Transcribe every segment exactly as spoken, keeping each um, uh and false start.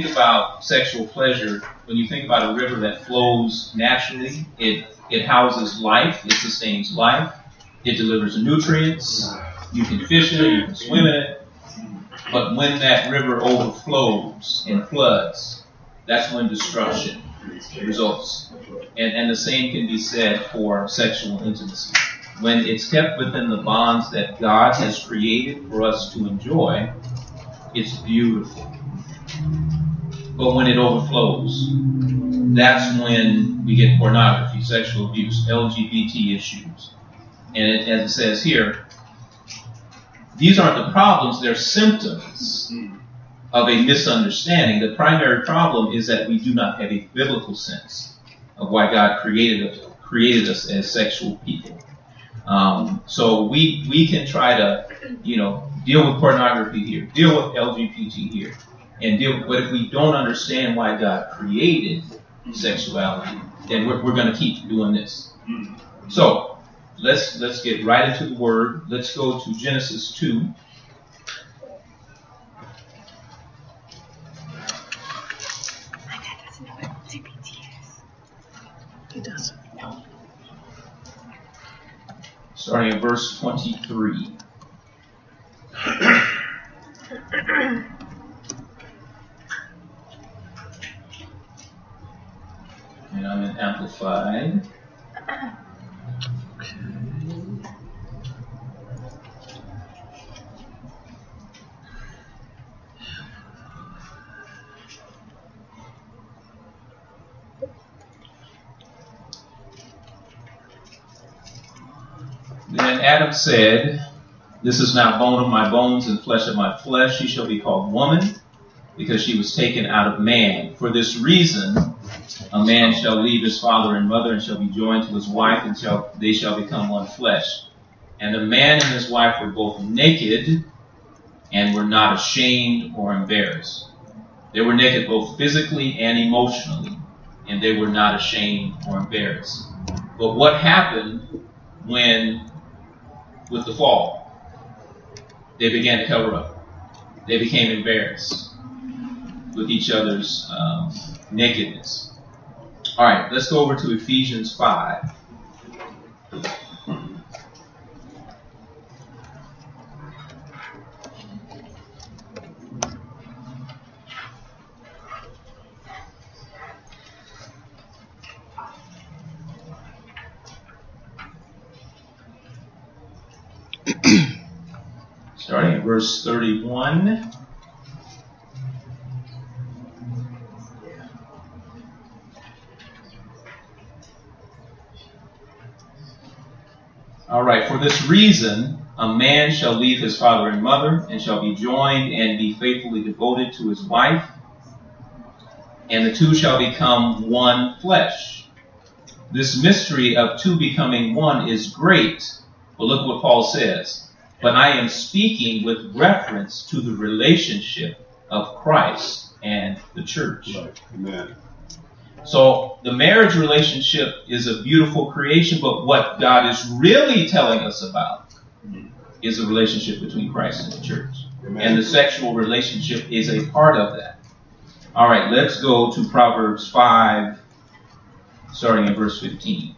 think about sexual pleasure, when you think about a river that flows naturally, it, it houses life, it sustains life, it delivers nutrients, you can fish in it, you can swim in it. But when that river overflows and floods, that's when destruction results. And, and the same can be said for sexual intimacy. When it's kept within the bonds that God has created for us to enjoy, it's beautiful. But when it overflows, that's when we get pornography, sexual abuse, L G B T issues. And it, as it says here, these aren't the problems, they're symptoms of a misunderstanding. The primary problem is that we do not have a biblical sense of why God created us, created us as sexual people. Um, so we we can try to, you know, deal with pornography here, deal with L G B T here, and deal. But if we don't understand why God created sexuality, then we're, we're going to keep doing this. So let's let's get right into the Word. Let's go to Genesis two. My dad doesn't know what L G B T is. He doesn't know. Starting at verse twenty-three. And I'm in Amplified. Then Adam said, "This is now bone of my bones and flesh of my flesh. She shall be called woman, because she was taken out of man. For this reason, a man shall leave his father and mother and shall be joined to his wife, and shall, they shall become one flesh. And the man and his wife were both naked and were not ashamed or embarrassed." They were naked both physically and emotionally, and they were not ashamed or embarrassed. But what happened when, with the fall? They began to cover up. They became embarrassed with each other's um, nakedness. All right, let's go over to Ephesians five. Starting at verse thirty-one. All right, for this reason, a man shall leave his father and mother, and shall be joined and be faithfully devoted to his wife, and the two shall become one flesh. This mystery of two becoming one is great, but look what Paul says. But I am speaking with reference to the relationship of Christ and the church. Right. Amen. So the marriage relationship is a beautiful creation, but what God is really telling us about is a relationship between Christ and the church. Amen. And the sexual relationship is a part of that. All right, let's go to Proverbs five, starting in verse fifteen.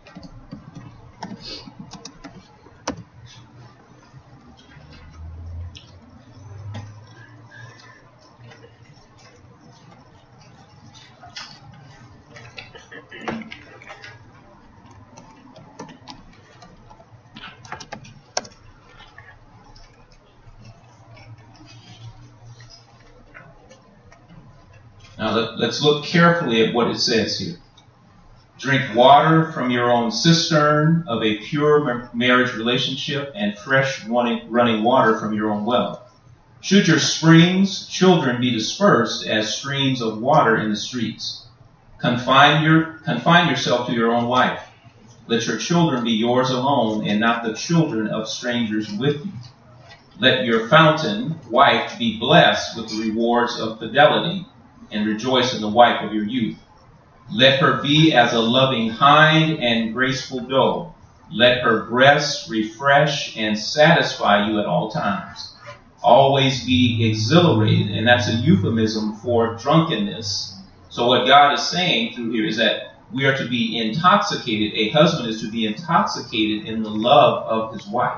Now let, let's look carefully at what it says here. Drink water from your own cistern of a pure marriage relationship, and fresh running, running water from your own well. Should your springs, children, be dispersed as streams of water in the streets? Confine, your, confine yourself to your own wife. Let your children be yours alone, and not the children of strangers with you. Let your fountain, wife, be blessed with the rewards of fidelity, and rejoice in the wife of your youth. Let her be as a loving hind and graceful doe. Let her breasts refresh and satisfy you at all times. always be exhilarated, and that's a euphemism for drunkenness. So what God is saying through here is that we are to be intoxicated. A husband is to be intoxicated in the love of his wife.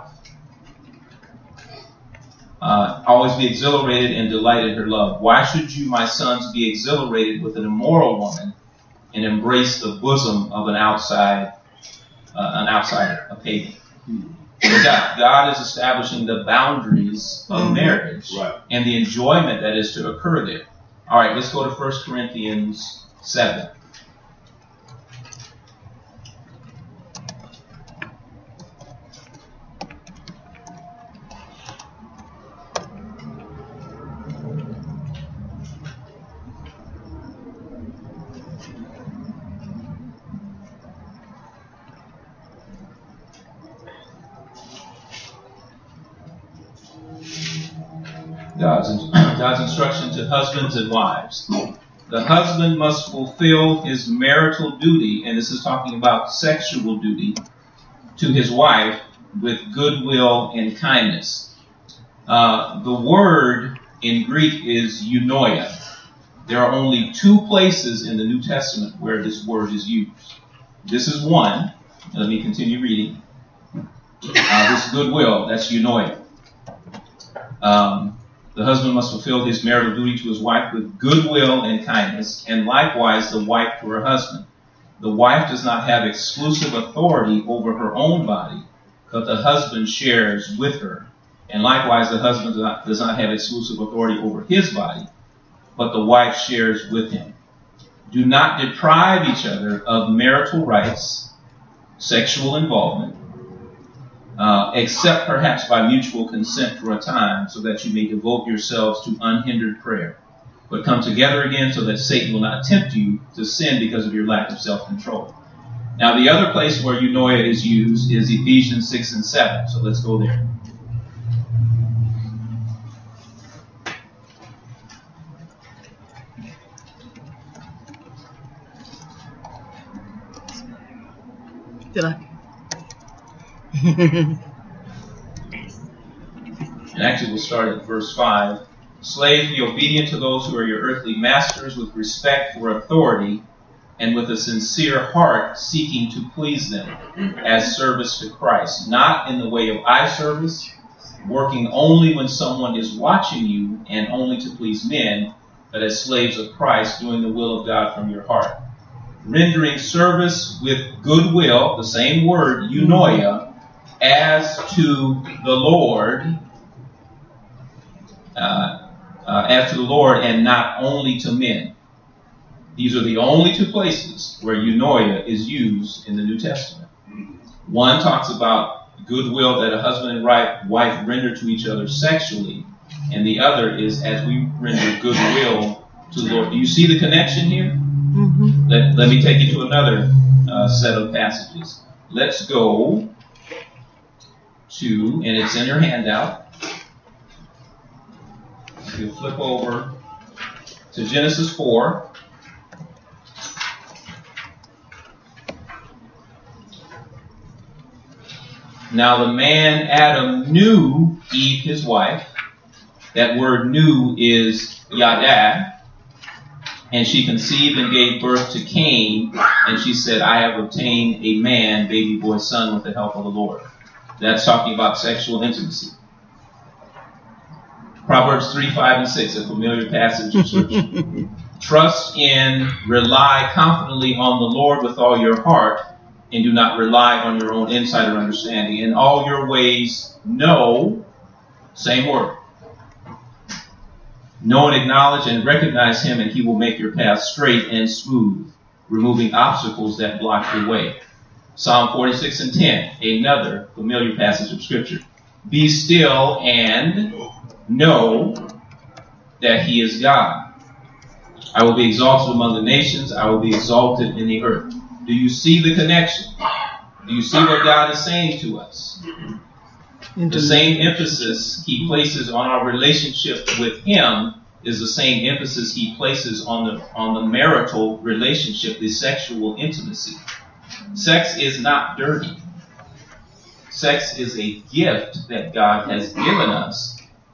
Uh, always be exhilarated and delight in her love. Why should you, my sons, be exhilarated with an immoral woman and embrace the bosom of an outside, uh, an outsider, a pagan? God, God is establishing the boundaries of marriage, right, and the enjoyment that is to occur there. All right, let's go to First Corinthians seven. God's, God's instruction to husbands and wives. The husband must fulfill his marital duty, and this is talking about sexual duty, to his wife with goodwill and kindness. Uh, the word in Greek is eunoia. There are only two places in the New Testament where this word is used. This is one. Let me continue reading. Uh, this goodwill, that's eunoia. Um, The husband must fulfill his marital duty to his wife with goodwill and kindness, and likewise the wife to her husband. The wife does not have exclusive authority over her own body, but the husband shares with her. And likewise the husband does not, does not have exclusive authority over his body, but the wife shares with him. Do not deprive each other of marital rights, sexual involvement, Uh, except perhaps by mutual consent for a time, so that you may devote yourselves to unhindered prayer. But come together again so that Satan will not tempt you to sin because of your lack of self-control. Now, the other place where eunoia is used is Ephesians six and seven. So let's go there. Did I? And actually we'll start at verse five. Slaves, be obedient to those who are your earthly masters with respect for authority and with a sincere heart seeking to please them as service to Christ, not in the way of eye service, working only when someone is watching you and only to please men, but as slaves of Christ, doing the will of God from your heart. Rendering service with goodwill, the same word, eunoia, as to the Lord, uh, uh, as to the Lord, and not only to men. These are the only two places where eunoia is used in the New Testament. One talks about goodwill that a husband and wife render to each other sexually, and the other is as we render goodwill to the Lord. Do you see the connection here? Mm-hmm. Let, let me take you to another uh, set of passages. Let's go to, and it's in your handout. You'll flip over to Genesis four. Now the man Adam knew Eve his wife. That word knew is yada. And she conceived and gave birth to Cain. And she said, I have obtained a man, baby boy son, with the help of the Lord. That's talking about sexual intimacy. Proverbs three, five, and six, a familiar passage of Scripture. Trust in, rely confidently on the Lord with all your heart, and do not rely on your own insight or understanding. In all your ways, know, same word. Know and acknowledge and recognize him, and he will make your path straight and smooth, removing obstacles that block your way. Psalm forty-six and ten, another familiar passage of Scripture. Be still and know that he is God. I will be exalted among the nations. I will be exalted in the earth. Do you see the connection? Do you see what God is saying to us? The same emphasis he places on our relationship with him is the same emphasis he places on the on the marital relationship, the sexual intimacy. Sex is not dirty. Sex is a gift that God has given us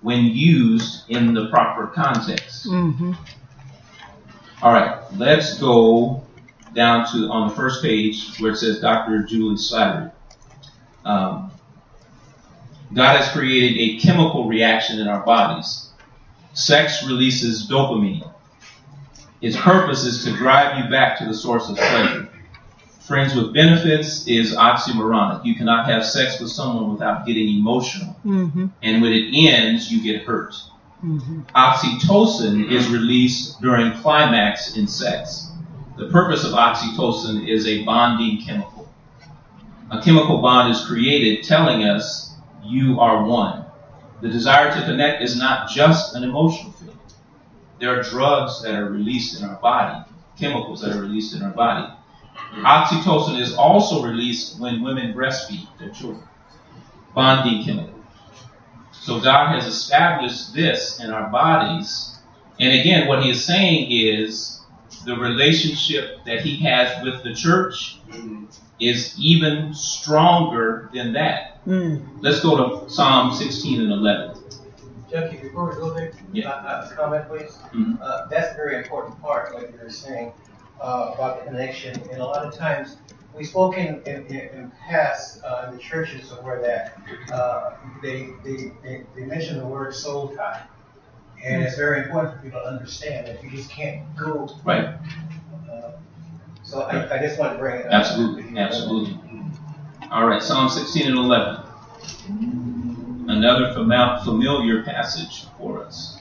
when used in the proper context. Mm-hmm. All right, let's go down to on the first page where it says Doctor Julie Slattery. Um, God has created a chemical reaction in our bodies. Sex releases dopamine. Its purpose is to drive you back to the source of pleasure. Friends with benefits is oxymoronic. You cannot have sex with someone without getting emotional. Mm-hmm. And when it ends, you get hurt. Mm-hmm. Oxytocin is released during climax in sex. The purpose of oxytocin is a bonding chemical. A chemical bond is created telling us you are one. The desire to connect is not just an emotional feeling. There are drugs that are released in our body, chemicals that are released in our body. Oxytocin is also released when women breastfeed their children. Bonding chemical. So God has established this in our bodies. And again, what he is saying is the relationship that he has with the church is even stronger than that. Mm. Let's go to Psalm sixteen and eleven. Jackie, before we go there, Yeah. uh, a comment, please. Mm-hmm. Uh, that's a very important part, like you were saying, uh, about the connection. And a lot of times, we've spoken in, in, in past uh, in the churches where that uh, they, they, they, they mention the word soul tie. And it's very important for people to understand that you just can't go. Right. Uh, so I, I just want to bring it up. Absolutely. Absolutely. All right. Psalm sixteen and eleven. Another fam- familiar passage for us.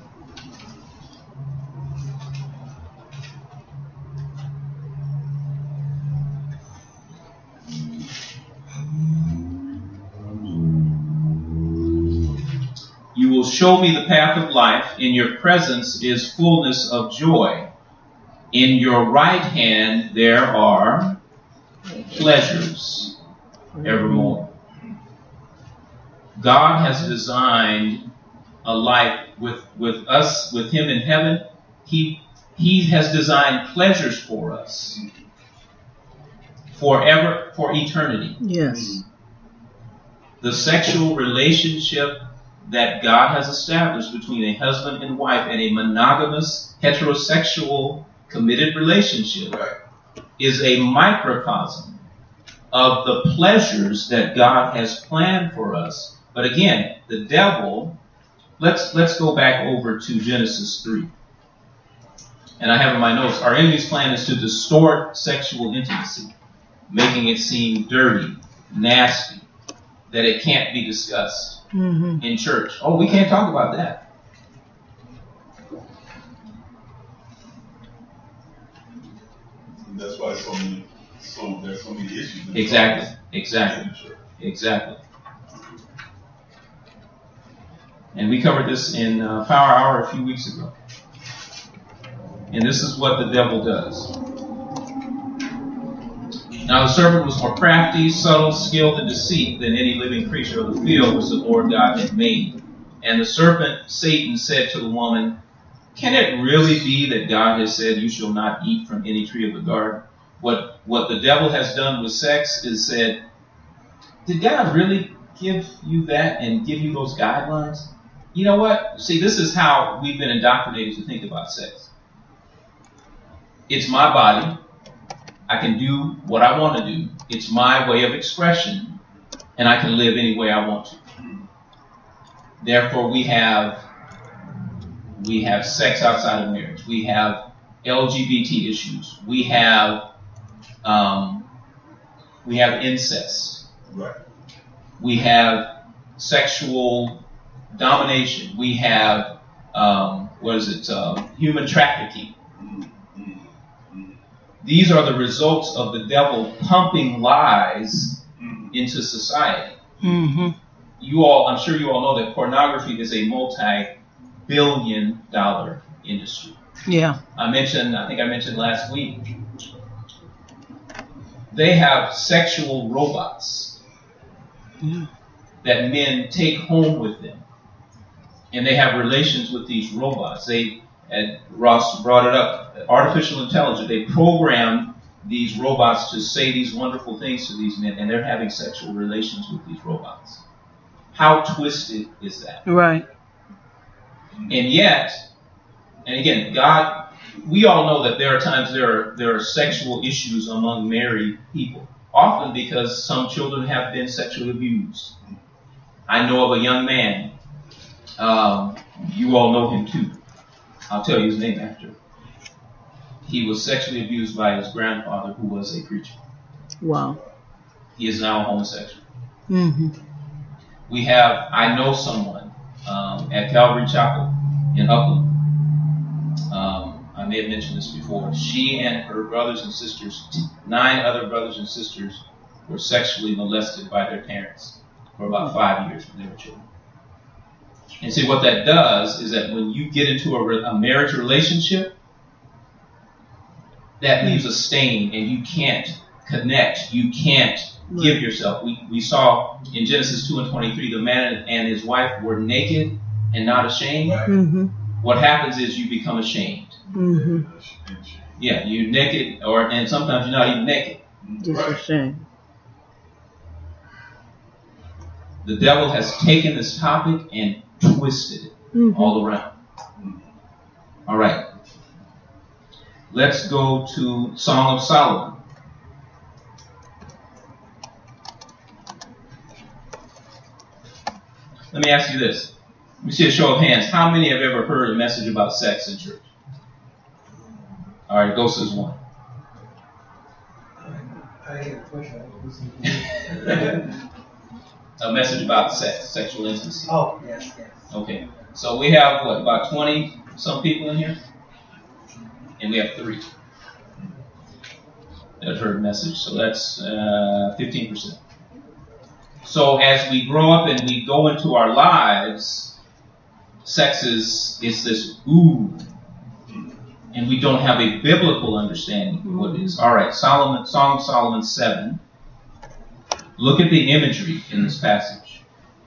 You will show me the path of life. In your presence is fullness of joy. In your right hand there are pleasures evermore. God has designed a life with, with us, with him in heaven. He, he has designed pleasures for us forever, for eternity. Yes. The sexual relationship that God has established between a husband and wife and a monogamous, heterosexual, committed relationship is a microcosm of the pleasures that God has planned for us. But again, the devil, let's let's go back over to Genesis three. And I have in my notes, our enemy's plan is to distort sexual intimacy, making it seem dirty, nasty, that it can't be discussed. Mm-hmm. In church. Oh, we can't talk about that. That's why so many, so there's so many issues. Exactly. Exactly. Exactly. And we covered this in uh, Power Hour a few weeks ago. And this is what the devil does. Now the serpent was more crafty, subtle, skilled in deceit than any living creature of the field which the Lord God had made. And the serpent, Satan, said to the woman, can it really be that God has said you shall not eat from any tree of the garden? What, what the devil has done with sex is said, did God really give you that and give you those guidelines? You know what? See, this is how we've been indoctrinated to think about sex. It's my body. I can do what I want to do. It's my way of expression, and I can live any way I want to. Therefore, we have we have sex outside of marriage. We have L G B T issues. We have um, we have incest. Right. We have sexual domination. We have um, what is it? Uh, human trafficking. These are the results of the devil pumping lies into society. Mm-hmm. You all, I'm sure you all know that pornography is a multi-billion dollar industry. Yeah. I mentioned, I think I mentioned last week, they have sexual robots Yeah. that men take home with them. And they have relations with these robots. They, and Ross brought it up, artificial intelligence, they programmed these robots to say these wonderful things to these men, and they're having sexual relations with these robots. How twisted is that? Right. And yet, and again, God, we all know that there are times there are there are sexual issues among married people, often because some children have been sexually abused. I know of a young man, um, you all know him too. I'll tell you his name after. He was sexually abused by his grandfather, who was a preacher. Wow. He is now a homosexual. Mm-hmm. We have, I know someone um, at Calvary Chapel in Upland. Um, I may have mentioned this before. She and her brothers and sisters, nine other brothers and sisters, were sexually molested by their parents for about five years when they were children. And see, what that does is that when you get into a, re- a marriage relationship, that leaves a stain, and you can't connect. You can't give yourself. We we saw in Genesis two and twenty-three, the man and his wife were naked and not ashamed. Mm-hmm. What happens is you become ashamed. Mm-hmm. Yeah, you're naked, or and sometimes you're not even naked. Just ashamed. The devil has taken this topic and twisted it Mm-hmm. all around. All right. Let's go to Song of Solomon. Let me ask you this. Let me see a show of hands. How many have ever heard a message about sex in church? All right, Ghost is one. I had a question. I was listening. A message about sex, sexual intimacy. Oh, yes, yes. Okay. So we have, what, about twenty some people in here? And we have three that have heard a message. So that's uh, fifteen percent. So as we grow up and we go into our lives, sex is, is this ooh. And we don't have a biblical understanding of what it is. All right, Solomon, Song of Solomon seven. Look at the imagery in this passage.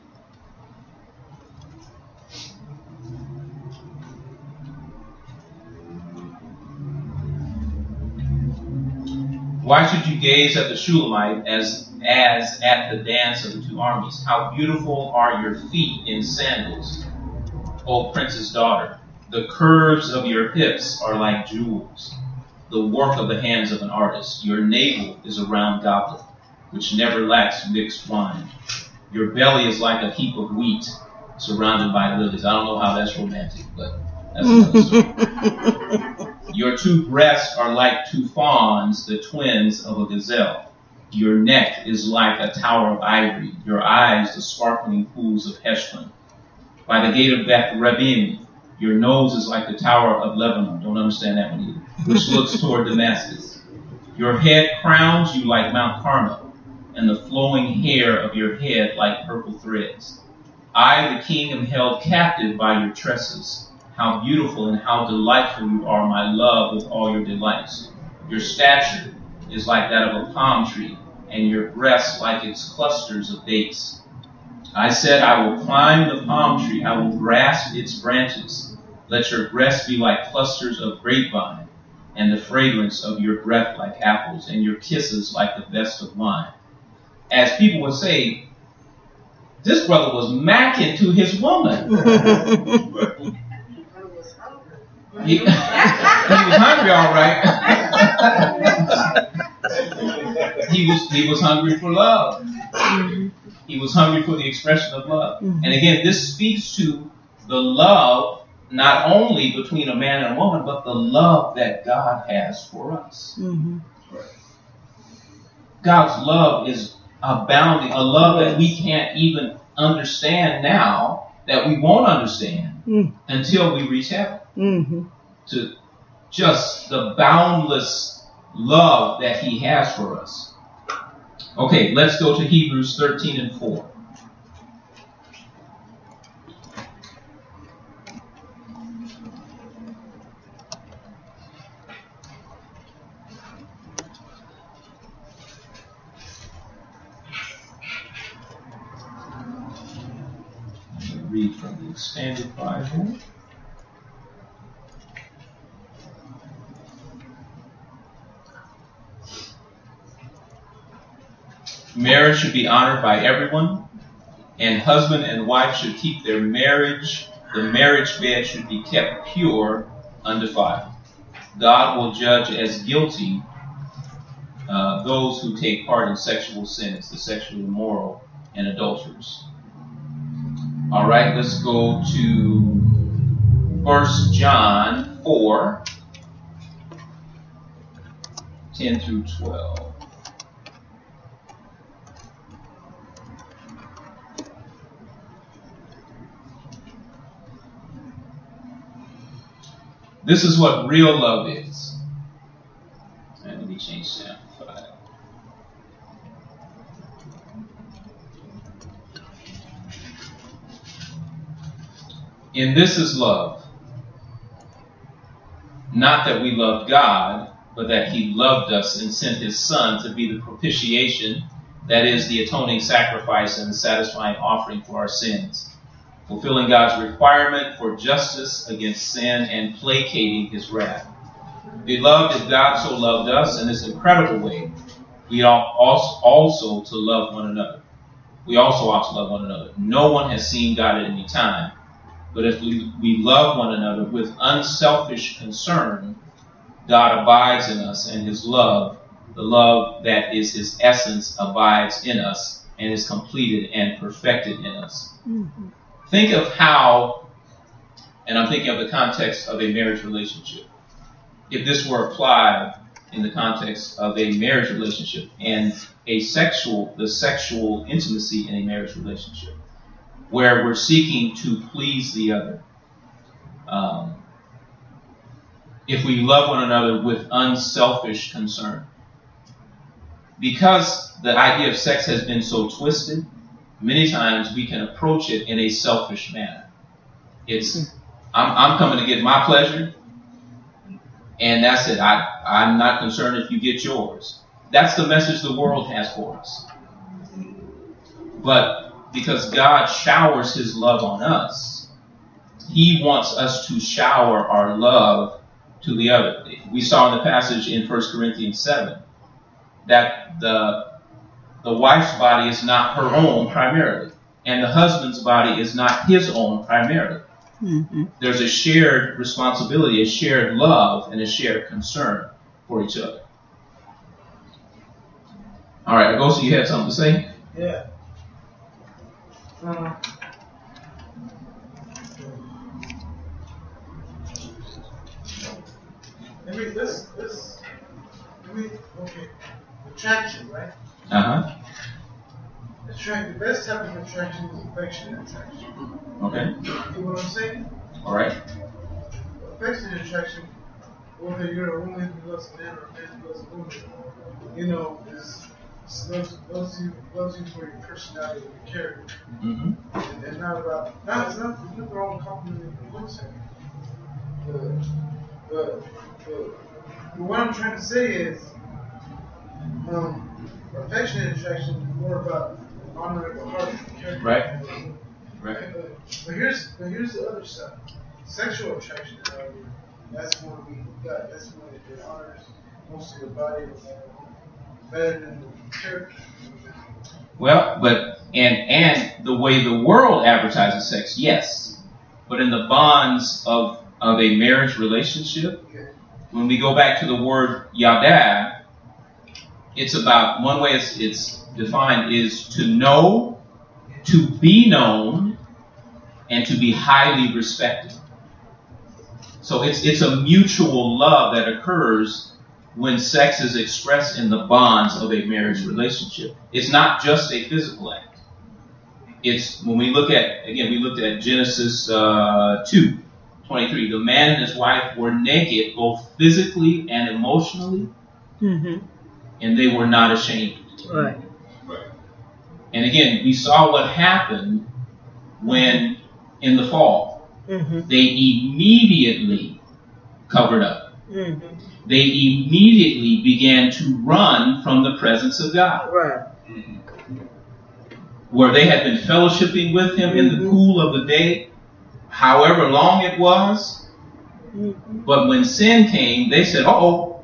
Why should you gaze at the Shulamite as, as at the dance of the two armies? How beautiful are your feet in sandals, O prince's daughter. The curves of your hips are like jewels, the work of the hands of an artist. Your navel is a round goblet, which never lacks mixed wine. Your belly is like a heap of wheat surrounded by lilies. I don't know how that's romantic, but that's another story. Your two breasts are like two fawns, the twins of a gazelle. Your neck is like a tower of ivory. Your eyes, the sparkling pools of Heshbon. By the gate of Beth Rabbim, your nose is like the tower of Lebanon. Don't understand that one either. Which looks toward Damascus. Your head crowns you like Mount Carmel, and the flowing hair of your head like purple threads. I, the king, am held captive by your tresses. How beautiful and how delightful you are, my love, with all your delights. Your stature is like that of a palm tree, and your breasts like its clusters of dates. I said, I will climb the palm tree, I will grasp its branches. Let your breasts be like clusters of grapevine, and the fragrance of your breath like apples, and your kisses like the best of wine. As people would say, this brother was macking to his woman. he, he was hungry, all right. he was he was hungry for love. He was hungry for the expression of love. And again, this speaks to the love not only between a man and a woman, but the love that God has for us. Mm-hmm. God's love is abounding, a love that we can't even understand now, that we won't understand mm. until we reach heaven. Mm-hmm. To just the boundless love that he has for us. Okay, let's go to Hebrews thirteen and four. Read from the Expanded Bible. Marriage should be honored by everyone, and husband and wife should keep their marriage the marriage bed should be kept pure, undefiled. God will judge as guilty uh, those who take part in sexual sins, the sexually immoral and adulterers. All right, let's go to First John four, ten through twelve. This is what real love is. And let me change that. And this is love. Not that we loved God, but that He loved us and sent His Son to be the propitiation, that is, the atoning sacrifice and the satisfying offering for our sins, fulfilling God's requirement for justice against sin and placating His wrath. Beloved, if God so loved us in this incredible way, we ought also to love one another. We also ought to love one another. No one has seen God at any time. But if we, we love one another with unselfish concern, God abides in us, and His love, the love that is His essence, abides in us and is completed and perfected in us. Mm-hmm. Think of how, and I'm thinking of the context of a marriage relationship. If this were applied in the context of a marriage relationship and a sexual, the sexual intimacy in a marriage relationship, where we're seeking to please the other. Um, if we love one another with unselfish concern. Because the idea of sex has been so twisted, many times we can approach it in a selfish manner. It's, I'm, I'm coming to get my pleasure, and that's it. I, I'm not concerned if you get yours. That's the message the world has for us. But because God showers His love on us, He wants us to shower our love to the other. We saw in the passage in First Corinthians seven that the, the wife's body is not her own primarily, and the husband's body is not his own primarily. Mm-hmm. There's a shared responsibility, a shared love, and a shared concern for each other. All right, Agosi, you had something to say? Yeah. Uh, I mean, this, this, I mean, okay, attraction, right? Uh-huh. Attract, the best type of attraction is affectionate attraction. Okay. You know what I'm saying? All right. Affectionate attraction, whether you're a woman who loves a man or a man who loves a woman, you know, is loves, loves you loves you for your personality and your character. Mm-hmm. And, and not about not it's not it's not their own complimenting your looks at you. But, but, but what I'm trying to say is um, affectionate attraction is more about honoring the heart and character. Right. Right. But, but here's but here's the other side. Sexual attraction, however, that's when we got that's when it honors mostly the body better than the character. Well, but and and the way the world advertises sex, yes. But in the bonds of, of a marriage relationship, okay. When we go back to the word yada, it's about one way it's, it's defined is to know, to be known, and to be highly respected. So it's it's a mutual love that occurs when sex is expressed in the bonds of a marriage relationship. It's not just a physical act. It's when we look at, again, we looked at Genesis uh, two twenty-three. The man and his wife were naked, both physically and emotionally, mm-hmm. and they were not ashamed. Right. Right. And again, we saw what happened when, in the fall, mm-hmm. they immediately covered up. Mm-hmm. They immediately began to run from the presence of God. Right. Mm-hmm. Where they had been fellowshipping with Him mm-hmm. in the cool of the day, however long it was. Mm-hmm. But when sin came, they said, uh-oh.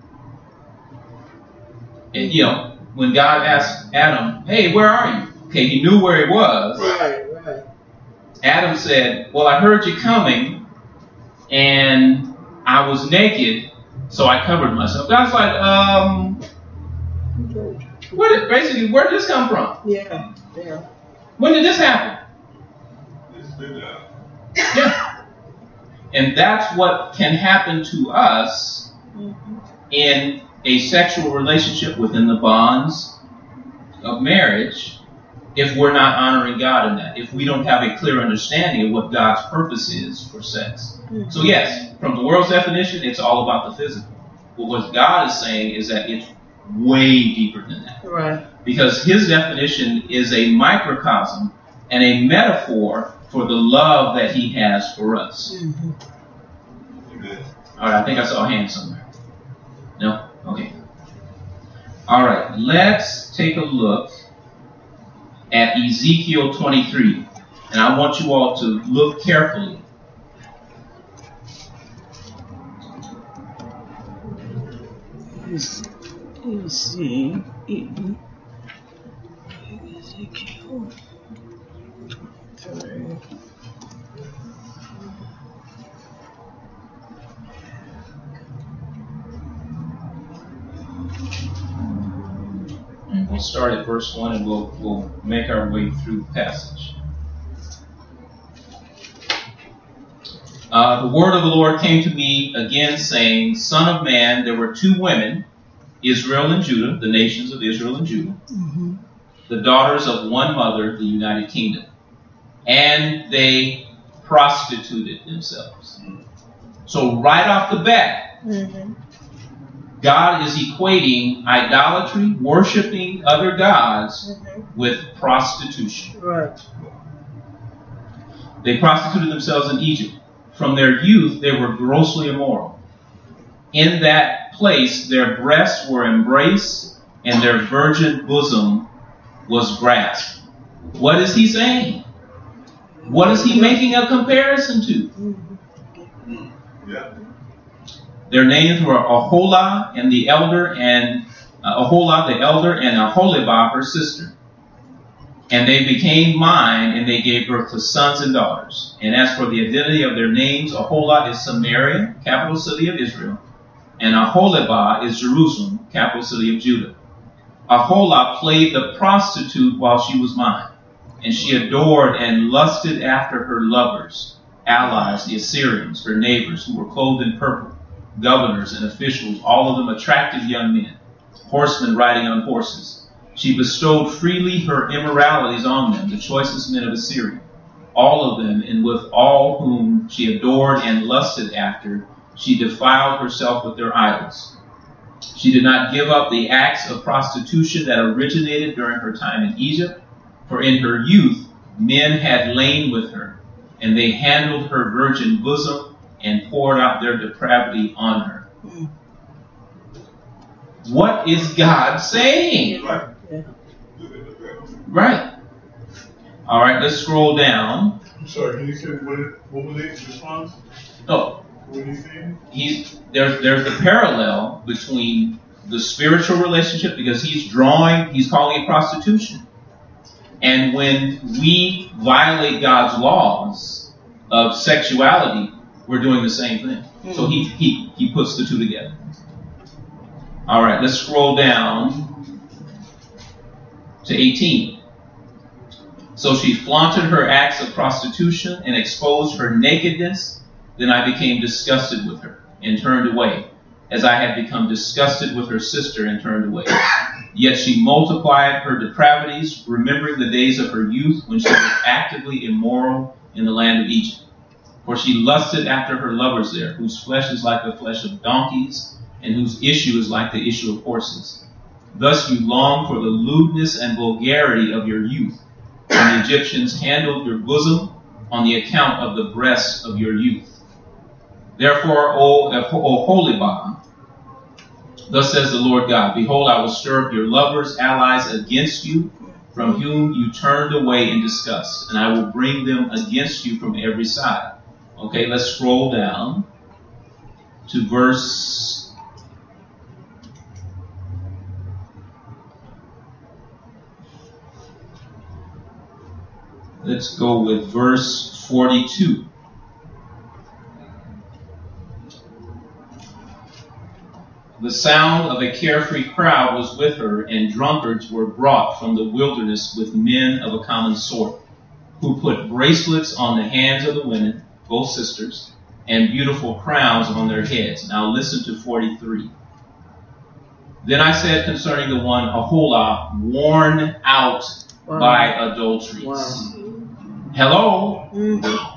And, you know, when God asked Adam, hey, where are you? Okay, he knew where he was. Right, right. Adam said, well, I heard you coming, and I was naked, so I covered myself. God's like, um, where did, basically, where did this come from? Yeah, yeah. When did this happen? It's been out. Yeah. And that's what can happen to us Mm-hmm. in a sexual relationship within the bonds of marriage if we're not honoring God in that, if we don't have a clear understanding of what God's purpose is for sex. Mm-hmm. So yes, from the world's definition, it's all about the physical. But what God is saying is that it's way deeper than that. Right. Because his definition is a microcosm and a metaphor for the love that he has for us. Mm-hmm. Amen. All right, I think I saw a hand somewhere. No? Okay. All right, let's take a look at Ezekiel twenty-three. And I want you all to look carefully. You see, Ezekiel twenty-three. And we'll start at verse one and we'll, we'll make our way through the passage. Uh, the word of the Lord came to me again, saying, Son of man, there were two women, Israel and Judah, the nations of Israel and Judah, Mm-hmm. the daughters of one mother, the United Kingdom. And they prostituted themselves. So right off the bat, Mm-hmm. God is equating idolatry, worshiping other gods, Mm-hmm. with prostitution. Right. They prostituted themselves in Egypt. From their youth, they were grossly immoral. In that place, their breasts were embraced and their virgin bosom was grasped. What is he saying? What is he making a comparison to? Mm-hmm. Yeah. Their names were Aholah and the elder, and uh, Aholah the elder, and Aholibah her sister. And they became mine, and they gave birth to sons and daughters. And as for the identity of their names, Aholah is Samaria, capital city of Israel, and Aholibah is Jerusalem, capital city of Judah. Aholah played the prostitute while she was mine, and she adored and lusted after her lovers, allies, the Assyrians, her neighbors, who were clothed in purple, governors and officials, all of them attractive young men, horsemen riding on horses. She bestowed freely her immoralities on them, the choicest men of Assyria, all of them, and with all whom she adored and lusted after, she defiled herself with their idols. She did not give up the acts of prostitution that originated during her time in Egypt, for in her youth men had lain with her, and they handled her virgin bosom and poured out their depravity on her. Mm. What is God saying? Right. Yeah. Right. All right, let's scroll down. I'm sorry, can you say what, it, what was the response? Oh, What did he say? he's there's there's the parallel between the spiritual relationship, because he's drawing, he's calling it prostitution. And when we violate God's laws of sexuality, we're doing the same thing. Mm-hmm. So he, he, he puts the two together. All right, let's scroll down to eighteen. So she flaunted her acts of prostitution and exposed her nakedness. Then I became disgusted with her and turned away, as I had become disgusted with her sister and turned away. Yet she multiplied her depravities, remembering the days of her youth when she was actively immoral in the land of Egypt. For she lusted after her lovers there, whose flesh is like the flesh of donkeys, and whose issue is like the issue of horses. Thus you long for the lewdness and vulgarity of your youth, when the Egyptians handled your bosom on the account of the breasts of your youth. Therefore, O Aholibah, thus says the Lord God, behold, I will stir up your lovers, allies against you, from whom you turned away in disgust, and I will bring them against you from every side. Okay, let's scroll down to verse Let's go with verse forty-two. The sound of a carefree crowd was with her, and drunkards were brought from the wilderness with men of a common sort, who put bracelets on the hands of the women, both sisters, and beautiful crowns on their heads. Now listen to forty-three. Then I said concerning the one, Aholah, worn out wow. by adulteries. Wow. Hello? Mm-hmm.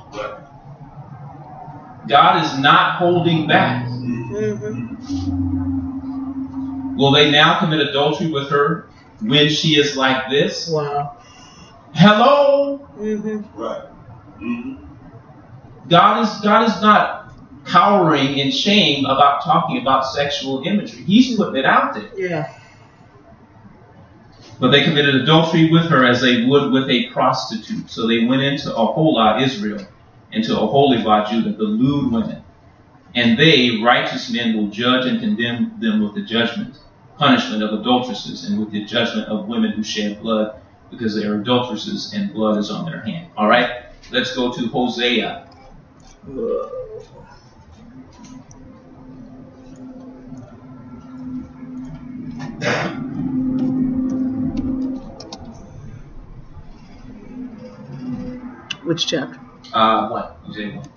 God is not holding back. Mm-hmm. Will they now commit adultery with her when she is like this? Wow. Hello? Mm-hmm. Right. Mm-hmm. God is God is not cowering in shame about talking about sexual imagery. He's putting it out there. Yeah. But they committed adultery with her as they would with a prostitute. So they went into Aholah, Israel, into Oholibah, Judah, the lewd women. And they, righteous men, will judge and condemn them with the judgment, punishment of adulteresses, and with the judgment of women who shed blood, because they are adulteresses and blood is on their hand. All right? Let's go to Hosea. Which chapter? Uh, one. Hosea one.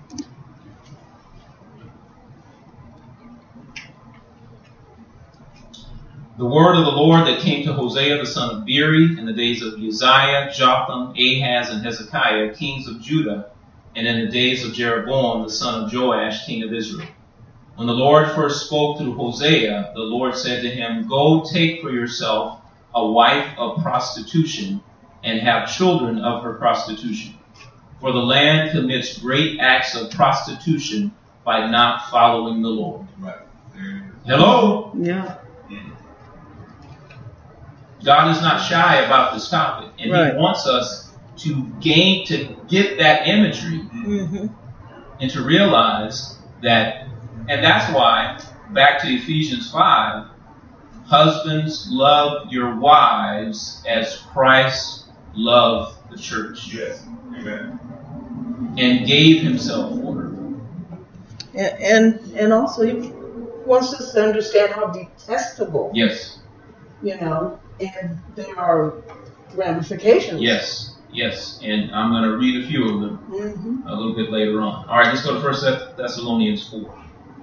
The word of the Lord that came to Hosea the son of Beeri in the days of Uzziah, Jotham, Ahaz, and Hezekiah, kings of Judah, and in the days of Jeroboam the son of Joash, king of Israel. When the Lord first spoke through Hosea, the Lord said to him, Go take for yourself a wife of prostitution, and have children of her prostitution. For the land commits great acts of prostitution by not following the Lord. Right. Hello? Yeah. God is not shy about this topic, and right. He wants us to gain, to get that imagery, mm-hmm. and to realize that, and that's why, back to Ephesians five, husbands, love your wives as Christ loved the church. Yes. Amen. And gave Himself for her. And, and, and also He wants us to understand how detestable, Yes. you know, and there are ramifications. Yes, yes, and I'm going to read a few of them mm-hmm. a little bit later on. All right, let's go to First Thessalonians four.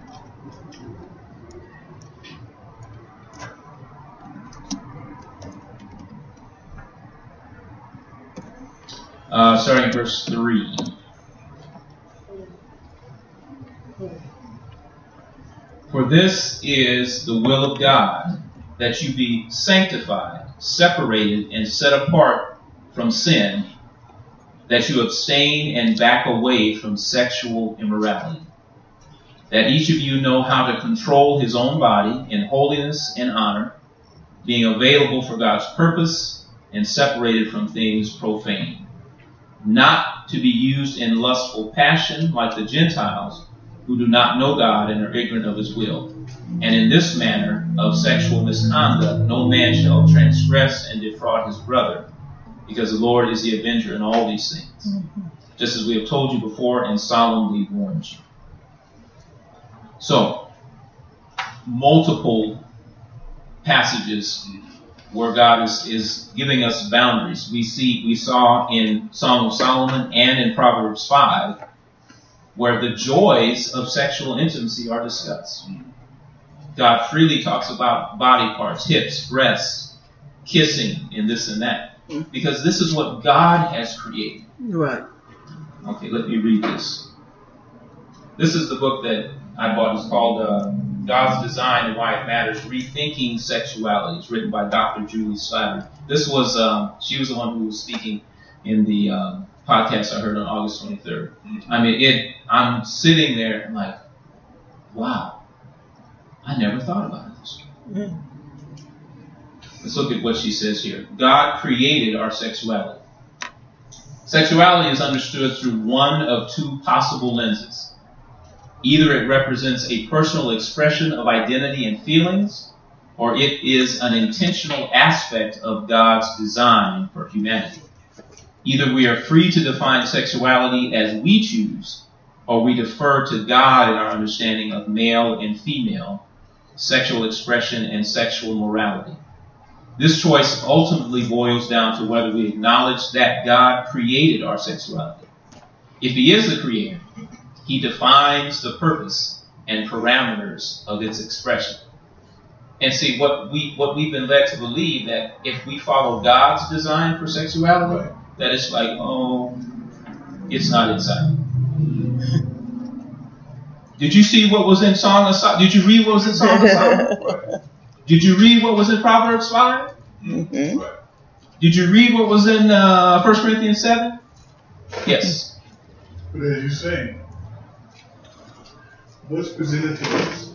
Uh, starting verse three. For this is the will of God, that you be sanctified, separated, and set apart from sin, that you abstain and back away from sexual immorality, that each of you know how to control his own body in holiness and honor, being available for God's purpose and separated from things profane, not to be used in lustful passion like the Gentiles, who do not know God and are ignorant of His will. And in this manner of sexual misconduct, no man shall transgress and defraud his brother, because the Lord is the avenger in all these things, mm-hmm. just as we have told you before and solemnly warned you. So, multiple passages where God is, is giving us boundaries. We see, we saw in Song of Solomon and in Proverbs five, where the joys of sexual intimacy are discussed. God freely talks about body parts, hips, breasts, kissing, and this and that. Because this is what God has created. Right. Okay, let me read this. This is the book that I bought. It's called uh, God's Design and Why It Matters, Rethinking Sexuality. It's written by Doctor Julie Slattery. This was, um, she was the one who was speaking in the uh, podcast I heard on August twenty-third. I mean, it. I'm sitting there and like, wow, I never thought about it this way. Mm. Let's look at what she says here. God created our sexuality. Sexuality is understood through one of two possible lenses. Either it represents a personal expression of identity and feelings, or it is an intentional aspect of God's design for humanity. Either we are free to define sexuality as we choose, or we defer to God in our understanding of male and female, sexual expression, and sexual morality. This choice ultimately boils down to whether we acknowledge that God created our sexuality. If he is the creator, he defines the purpose and parameters of its expression. And see, what, we, what we've been led to believe, that if we follow God's design for sexuality, that it's like, oh, it's not inside. Did you see what was in Song of Solomon? Did you read what was in Song of Solomon? Did you read what was in Proverbs five? Mm-hmm. Did you read what was in uh, First Corinthians seven? Yes. But as you say, what's presented to us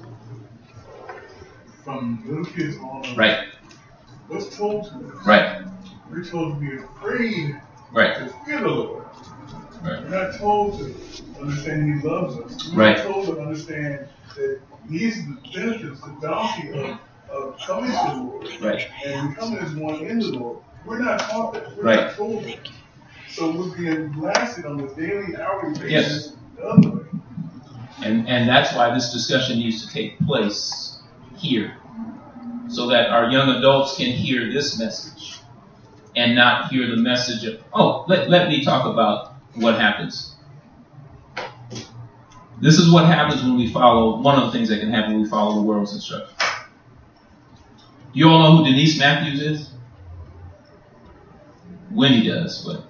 from little kids on up, Right. what's told to us? Right. We're told to be afraid Right. to fear the Lord. Right. We're not told to understand He loves us. We're Right. not told to understand that He's the benefits, the bounty of, of coming to the Lord Right. and becoming as one in the Lord. We're not taught that. We're Right. not told that. So we're being blasted on a daily, hourly basis Yes. the other way. And and that's why this discussion needs to take place here, so that our young adults can hear this message and not hear the message of, oh, let, let me talk about what happens. This is what happens when we follow, one of the things that can happen when we follow the world's instruction. You all know who Denise Matthews is? Wendy does, but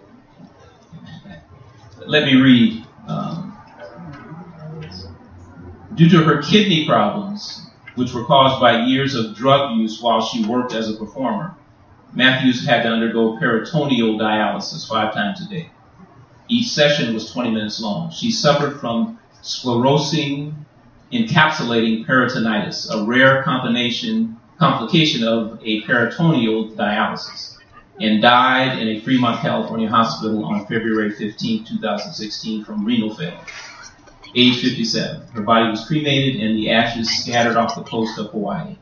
let me read. Um, Due to her kidney problems, which were caused by years of drug use while she worked as a performer, Matthews had to undergo peritoneal dialysis five times a day. Each session was twenty minutes long. She suffered from sclerosing encapsulating peritonitis, a rare combination complication of a peritoneal dialysis, and died in a Fremont, California hospital on February fifteenth, twenty sixteen from renal failure. Age fifty-seven. Her body was cremated and the ashes scattered off the coast of Hawaii.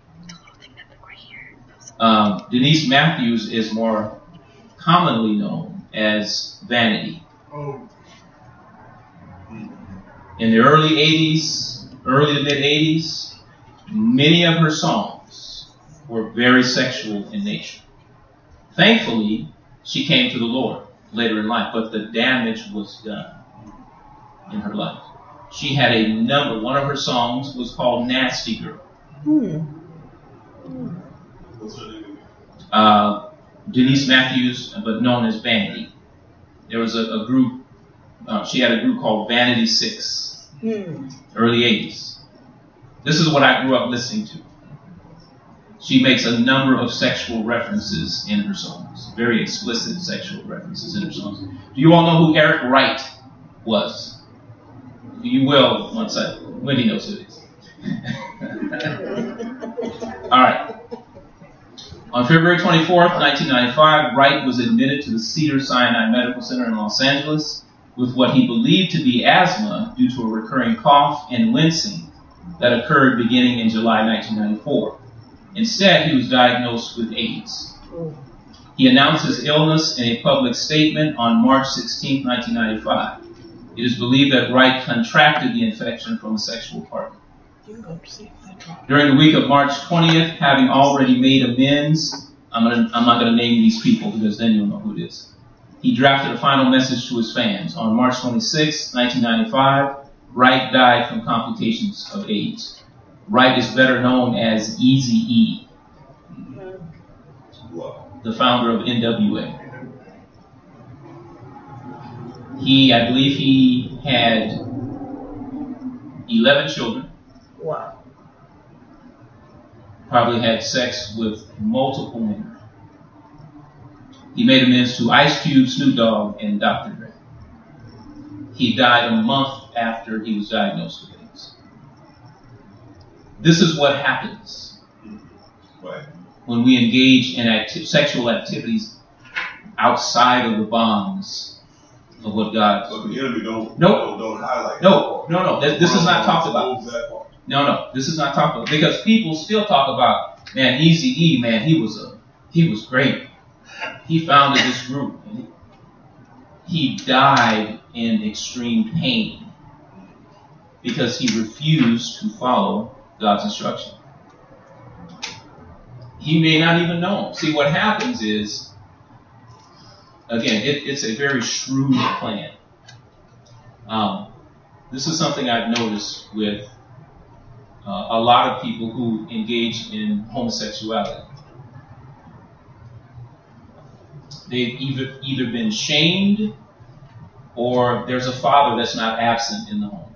Um, Denise Matthews is more commonly known as Vanity. Oh, In the early eighties, early to mid eighties, many of her songs were very sexual in nature. Thankfully, she came to the Lord later in life, but the damage was done in her life. She had a number, one of her songs was called Nasty Girl. Hmm. Uh, Denise Matthews, but known as Vanity. There was a, a group, uh, she had a group called Vanity Six, Hmm. early eighties. This is what I grew up listening to. She makes a number of sexual references in her songs, very explicit sexual references in her songs. Do you all know who Eric Wright was? You will once I, Wendy knows who it is. All right. On February twenty-fourth, nineteen ninety-five, Wright was admitted to the Cedars-Sinai Medical Center in Los Angeles with what he believed to be asthma due to a recurring cough and wincing that occurred beginning in July nineteen ninety-four. Instead, he was diagnosed with AIDS. He announced his illness in a public statement on March sixteenth, nineteen ninety-five. It is believed that Wright contracted the infection from a sexual partner. During the week of March twentieth, having already made amends, I'm, gonna, I'm not going to name these people because then you'll know who it is. He drafted a final message to his fans. On March twenty-sixth, nineteen ninety-five, Wright died from complications of AIDS. Wright is better known as Eazy-E, the founder of N W A. He, I believe he had eleven children. Wow. Probably had sex with multiple men. He made amends to Ice Cube, Snoop Dogg, and Doctor Dre. He died a month after he was diagnosed with AIDS. This is what happens Right. when we engage in acti- sexual activities outside of the bonds of what God. So the enemy don't, Nope. don't, don't highlight No, no, no. This, this is not talked about. Expose that part. No, no. This is not talked about because people still talk about, man, Eazy-E, man, he was a, he was great. He founded this group. he died in extreme pain because he refused to follow God's instruction. He may not even know. See, what happens is, again, it, it's a very shrewd plan. Um, this is something I've noticed with uh, a lot of people who engage in homosexuality. They've either, either been shamed, or there's a father that's not absent in the home.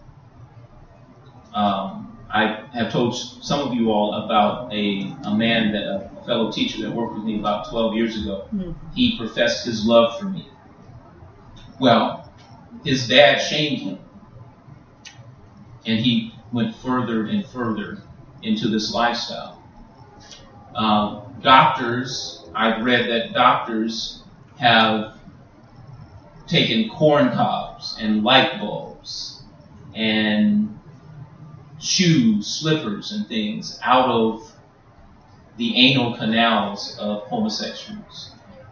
Um, I have told some of you all about a, a man, that a fellow teacher that worked with me about twelve years ago. Mm-hmm. He professed his love for me. Well, his dad shamed him. And he went further and further into this lifestyle. Um, doctors, I've read that doctors have taken corn cobs and light bulbs and shoes, slippers, and things out of the anal canals of homosexuals.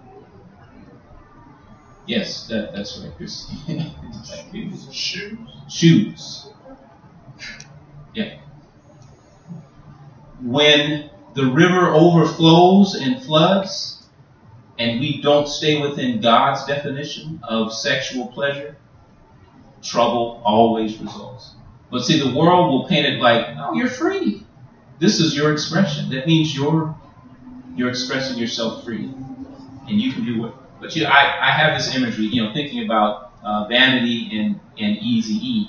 Yes, that, that's right, Christy. Shoes. Shoes. Yeah. When the river overflows and floods, and we don't stay within God's definition of sexual pleasure, trouble always results. But see, the world will paint it like, no, you're free. This is your expression. That means you're you're expressing yourself free, and you can do what. But you know, I, I have this imagery, you know, thinking about uh, Vanity and and Eazy-E.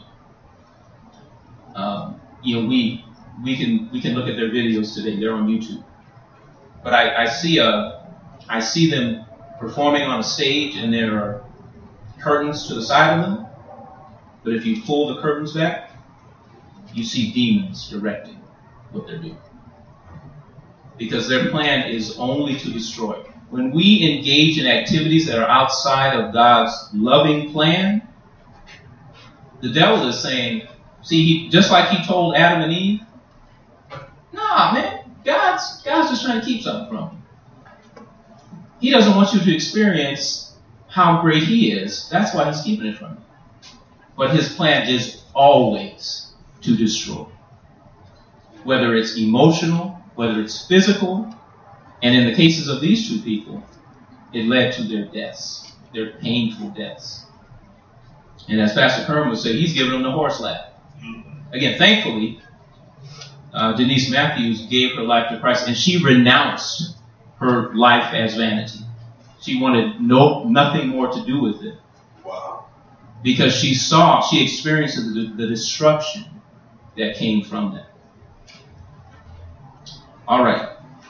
Um, you know, we we can we can look at their videos today. They're on YouTube. But I, I see a I see them performing on a stage, and there are curtains to the side of them. But if you pull the curtains back, you see demons directing what they're doing. Because their plan is only to destroy. When we engage in activities that are outside of God's loving plan, the devil is saying, see, he, just like he told Adam and Eve, nah, man, God's, God's just trying to keep something from you. He doesn't want you to experience how great he is. That's why he's keeping it from you. But his plan is always to destroy. Whether it's emotional, whether it's physical, and in the cases of these two people, it led to their deaths, their painful deaths. And as Pastor Kerm would say, he's giving them the horse lap. Again, thankfully, uh, Denise Matthews gave her life to Christ, and she renounced her life as vanity. She wanted no nothing more to do with it. Wow. Because she saw, she experienced the, the destruction that came from that. All right.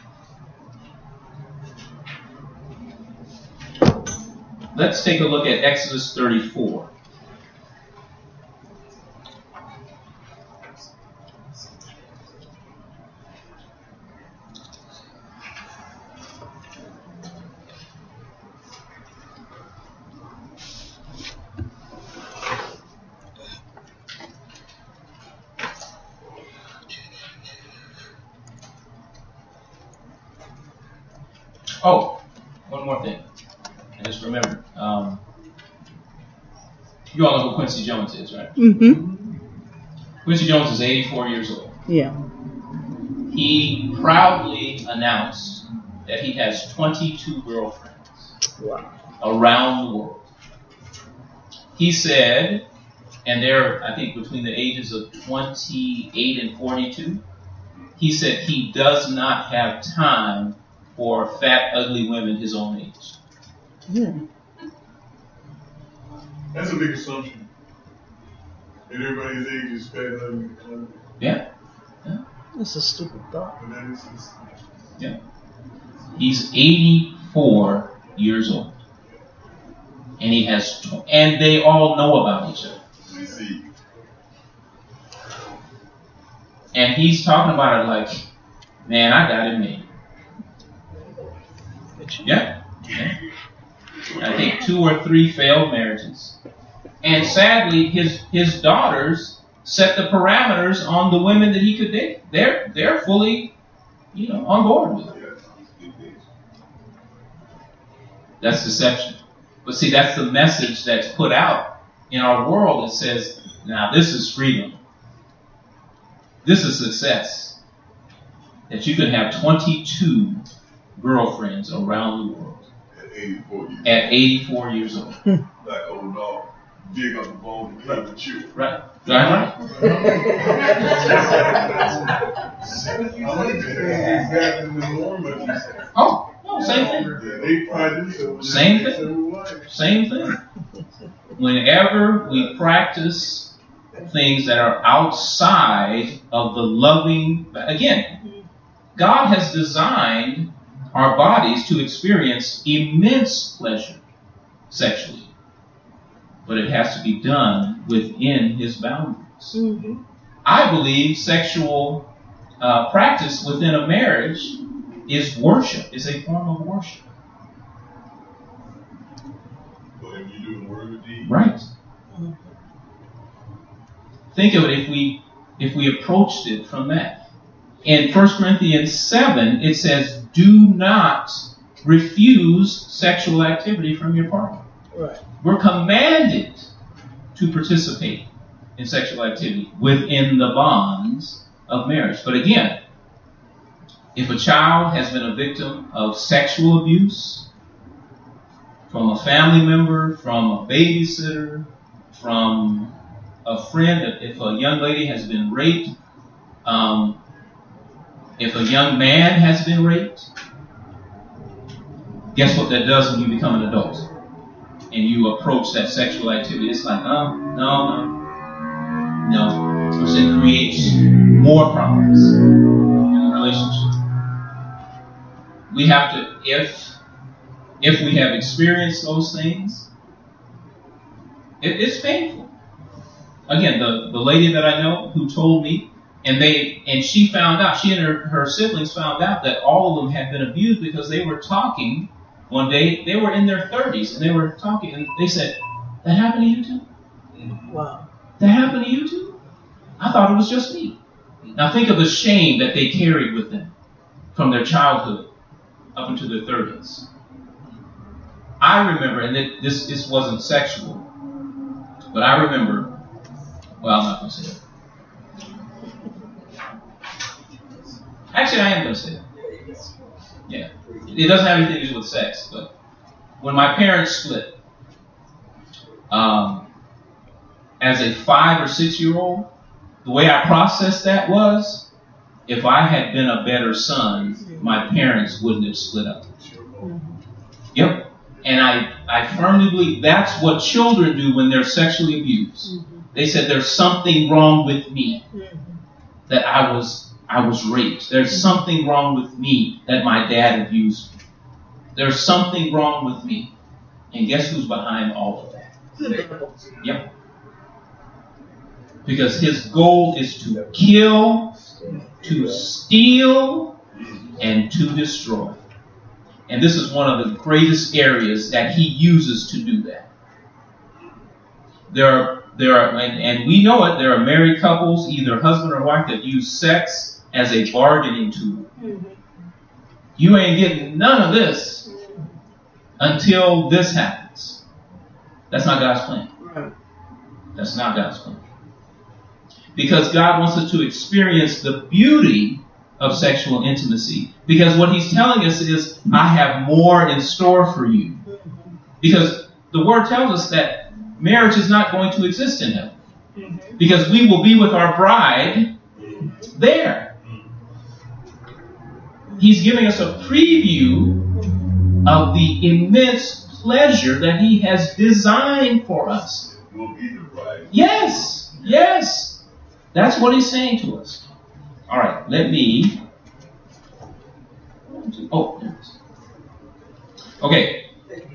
Let's take a look at Exodus thirty-four. Oh, one more thing. I just remembered. Um, you all know who Quincy Jones is, right? Mm-hmm. Quincy Jones is eighty-four years old. Yeah. He proudly announced that he has twenty-two girlfriends. Wow. Around the world. He said, and they're, I think, between the ages of twenty-eight and forty-two, he said he does not have time for fat, ugly women his own age. Yeah. That's a big assumption. That everybody his age is fat and ugly. Yeah. yeah. That's a stupid thought. But that is his. Yeah. He's eighty-four years old. And he has, tw- and they all know about each other. You see. And he's talking about it like, man, I got it made. Yeah. yeah. I think two or three failed marriages. And sadly, his his daughters set the parameters on the women that he could date. They're they're fully, you know, on board with it. That's deception. But see, that's the message that's put out in our world that says, now this is freedom. This is success. That you can have twenty-two girlfriends around the world. At eighty-four years At eighty-four years old. Like old dog. Dig up the bone and play with you. Right? Right? Oh, no, same thing. Yeah, they pride themselves. Same thing. Same thing. Whenever we practice things that are outside of the loving, again, God has designed our bodies to experience immense pleasure sexually. But it has to be done within His boundaries. Mm-hmm. I believe sexual uh, practice within a marriage is worship, is a form of worship. Whatever you do in word or deed. Right. Think of it if we if we approached it from that. In First Corinthians seven, it says, do not refuse sexual activity from your partner. Right. We're commanded to participate in sexual activity within the bonds of marriage. But again, if a child has been a victim of sexual abuse from a family member, from a babysitter, from a friend, if a young lady has been raped, um, if a young man has been raped, guess what that does when you become an adult and you approach that sexual activity? It's like, oh, no, no. No, because it creates more problems in the relationship. We have to, if if we have experienced those things, it, it's painful. Again, the, the lady that I know who told me, and they and she found out, she and her, her siblings found out that all of them had been abused because they were talking one day. They were in their thirties and they were talking, and they said, "That happened to you too?" Wow. That happened to you too? I thought it was just me. Now think of the shame that they carried with them from their childhood up into their thirties. I remember, and it, this this wasn't sexual, but I remember, well, I'm not going to say it. Actually, I am going to say it. Yeah. It doesn't have anything to do with sex, but when my parents split, um, as a five or six year old, the way I processed that was, if I had been a better son, my parents wouldn't have split up. Yep. And I, I firmly believe that's what children do when they're sexually abused. They said, there's something wrong with me, that I was I was raped. There's something wrong with me that my dad abused me. There's something wrong with me. And guess who's behind all of that? Yep. Because his goal is to kill, to steal, and to destroy. And this is one of the greatest areas that he uses to do that. There are, there are, and, and we know it, there are married couples, either husband or wife, that use sex as a bargaining tool. You ain't getting none of this until this happens. That's not God's plan. That's not God's plan. Because God wants us to experience the beauty of sexual intimacy. Because what He's telling us is, I have more in store for you. Because the Word tells us that marriage is not going to exist in heaven. Because we will be with our bride there. He's giving us a preview of the immense pleasure that He has designed for us. We'll be the bride. Yes, yes. That's what He's saying to us. All right, let me... Oh, there it is. Okay.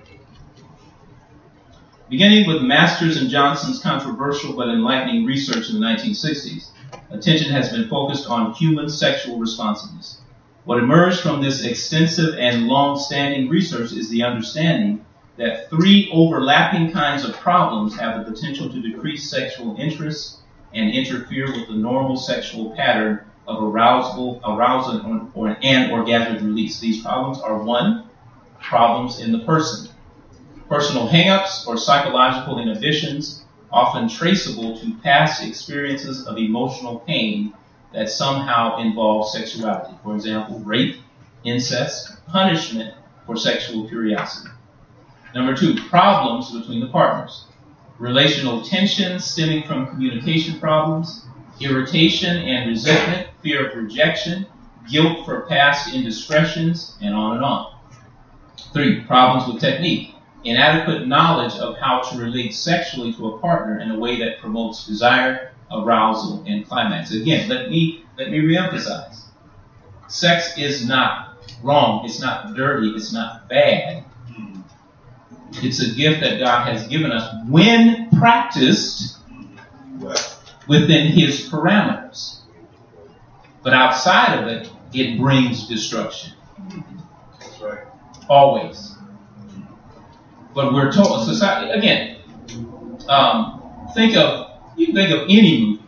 Beginning with Masters and Johnson's controversial but enlightening research in the nineteen sixties, attention has been focused on human sexual responsiveness. What emerged from this extensive and long-standing research is the understanding that three overlapping kinds of problems have the potential to decrease sexual interest and interfere with the normal sexual pattern of arousal, arousal or, and orgasmic release. These problems are: one, problems in the person. Personal hang-ups or psychological inhibitions, often traceable to past experiences of emotional pain that somehow involve sexuality. For example, rape, incest, punishment for sexual curiosity. Number two, problems between the partners. Relational tension stemming from communication problems, irritation and resentment, fear of rejection, guilt for past indiscretions, and on and on. Three, problems with technique. Inadequate knowledge of how to relate sexually to a partner in a way that promotes desire, arousal, and climax. Again, let me let me reemphasize. Sex is not wrong. It's not dirty. It's not bad. It's a gift that God has given us when practiced within His parameters. But outside of it, it brings destruction. That's right. Always. But we're told, society, again, um, think of, you can think of any movie.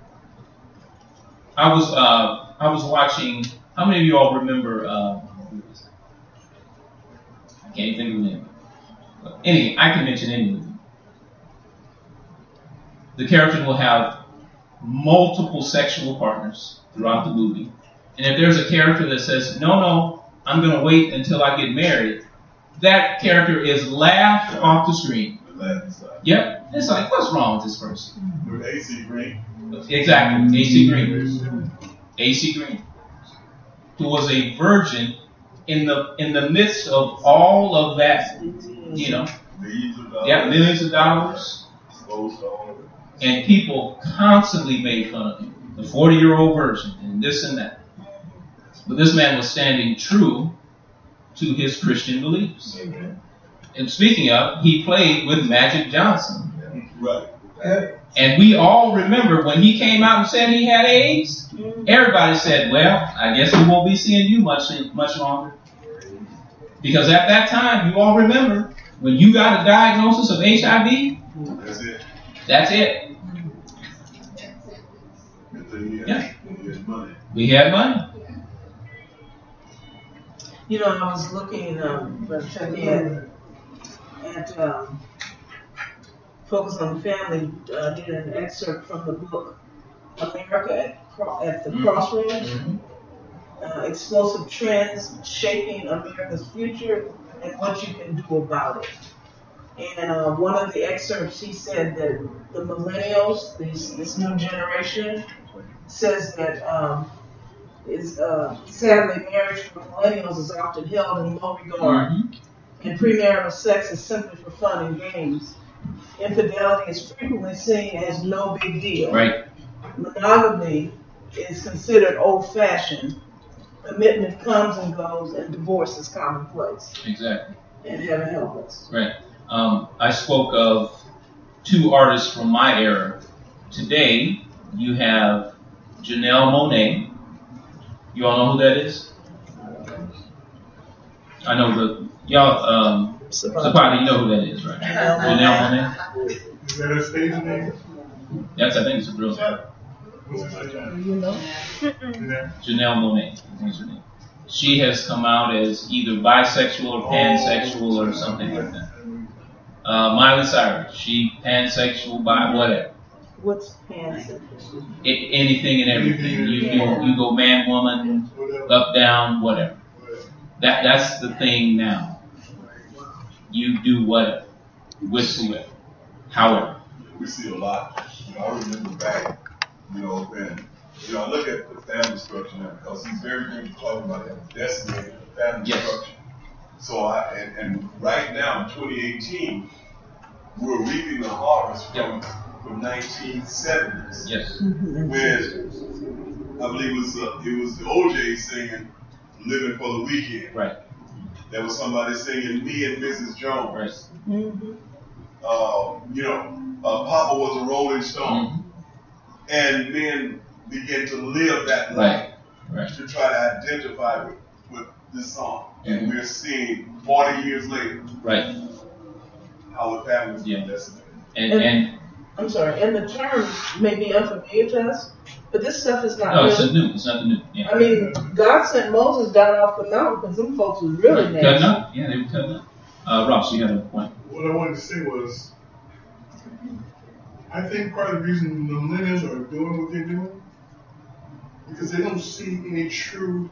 I was, uh, I was watching, how many of you all remember, uh, I can't think of the name. But any, I can mention any movie. The characters will have multiple sexual partners throughout the movie. And if there's a character that says, no, no, I'm going to wait until I get married, that character is laughed off the screen. Yep. It's like, what's wrong with this person? With A C Green. Exactly. A C Green. A C Green. Who was a virgin in the in the midst of all of that, you know. Millions of dollars. Yeah, millions of dollars. And people constantly made fun of him. The forty-year-old virgin and this and that. But this man was standing true to his Christian beliefs. Mm-hmm. And speaking of, he played with Magic Johnson. Right. And we all remember when he came out and said he had AIDS, everybody said, well, I guess we won't be seeing you much much longer. Because at that time, you all remember, when you got a diagnosis of H I V, That's it. that's it. Yeah. We had money. You know, I was looking um, at, at um, Focus on the Family, uh, did an excerpt from the book America at, Cro- at the Crossroads, Mm-hmm. uh, Explosive Trends Shaping America's Future and What You Can Do About It. And uh, one of the excerpts, he said that the millennials, this, this new generation, says that um, is uh, sadly marriage for millennials is often held in low regard, Mm-hmm. and premarital sex is simply for fun and games. Infidelity is frequently seen as no big deal. Right. Monogamy is considered old-fashioned. Commitment comes and goes, and divorce is commonplace. Exactly. And heaven help us. Right. Um, I spoke of two artists from my era. Today, you have Janelle Monáe. You all know who that is? I know the y'all. Um, Sapati, you know who that is, right? Janelle Monáe. Is that a stage name? That's, I think it's a real name. You know? Janelle Monáe. That's her name. She has come out as either bisexual or pansexual or something like that. Uh, Miley Cyrus, she pansexual, bi, whatever. What's pansexual? I, anything and everything. You, you you go man, woman, up, down, whatever. That that's the thing now. You do whatever, with whoever, however. We see a lot. You know, I remember back, you know, and you know, I look at the family structure now because he's very good at talking about that decimated family Yes. structure. So I and, and right now in twenty eighteen, we're reaping the harvest from from nineteen seventies. Yes. When I believe it was uh, it was the O J singing "Living for the Weekend." Right. There was somebody singing "Me and Missus Jones." Right. Mm-hmm. Uh, you know, uh, Papa was a Rolling Stone, Mm-hmm. and men began to live that Right. life Right. to try to identify with, with this song. And Mhm. we're seeing forty years later Right. how the family's Yeah. been decimated. And And- and I'm sorry, and the terms may be unfamiliar to us, but this stuff is not no, it's really. a new. It's nothing new. Yeah. I mean, God sent Moses down off the mountain because them folks was really Cutting nasty. up. Yeah, they were cutting up. Uh, Ross, you had a point. what I wanted to say was, I think part of the reason the millennials are doing what they're doing because they don't see any true,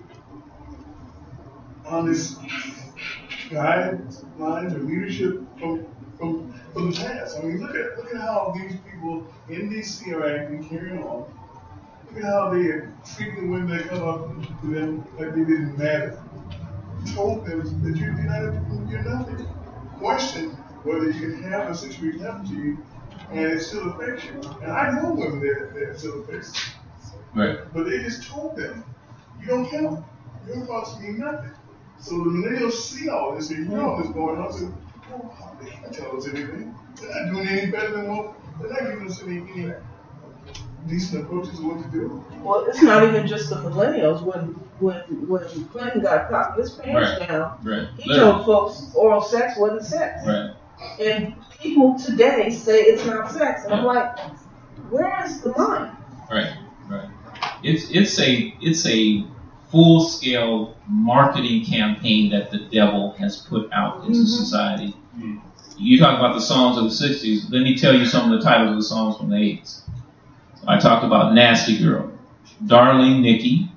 honest guidelines or leadership from from from the past. I mean, look at look at how these people in D C are acting, carrying on. Look at how they are treating the women that come up to them like they didn't matter. Told them that you're not, you're nothing. Question whether you can have a situation happen to you and it still affects you. And I know women that, that it still affects them. Right. But they just told them, you don't count. Your thoughts mean nothing. So the millennials see all this, and you know what's going on. So, oh, they can't tell us anything. They're not doing any better than what, they're not giving us any, any decent approaches to what to do. Well, it's not even just the millennials. When when when Clinton got caught with his pants Right. down, Right. he Literally. told folks oral sex wasn't sex. Right. And people today say it's not sex. And I'm like, where is the line? Right. Right. It's it's a it's a full scale marketing campaign that the devil has put out into Mhm. society. You talk about the songs of the sixties. Let me tell you some of the titles of the songs from the eighties. I talked about Nasty Girl, Darling Nikki,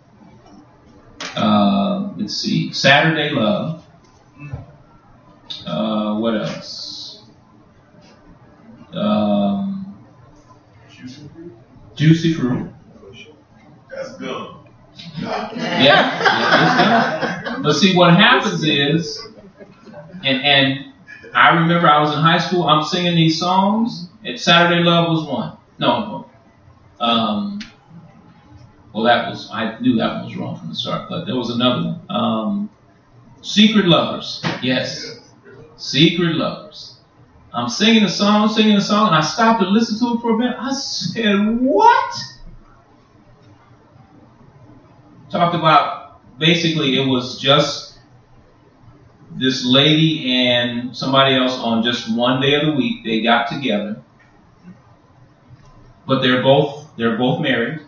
uh, let's see, Saturday Love, uh, what else? Um, Juicy Fruit. That's good. Yeah, yeah, it's good. But see, what happens is, and and I remember I was in high school, I'm singing these songs, and Saturday Love was one. No, no. Um, well, that was, I knew that one was wrong from the start, but there was another one. Um, Secret Lovers. Yes. Secret Lovers. I'm singing the song, singing the song, and I stopped to listen to it for a minute. I said, what? Talked about, basically, it was just this lady and somebody else on just one day of the week. They got together. But they're both they're both married.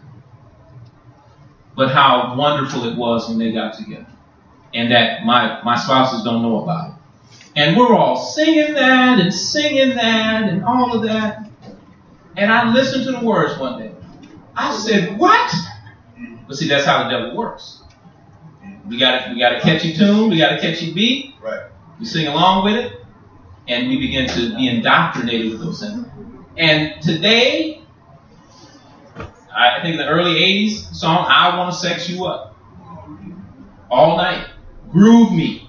But how wonderful it was when they got together. And that my, my spouses don't know about it. And we're all singing that and singing that and all of that. And I listened to the words one day. I said, what? But see, that's how the devil works. We got we got a catchy tune, we got a catchy beat. Right. We sing along with it, and we begin to be indoctrinated with those things. And today, I think in the early eighties song, I Want to Sex You Up. All night. Groove Me.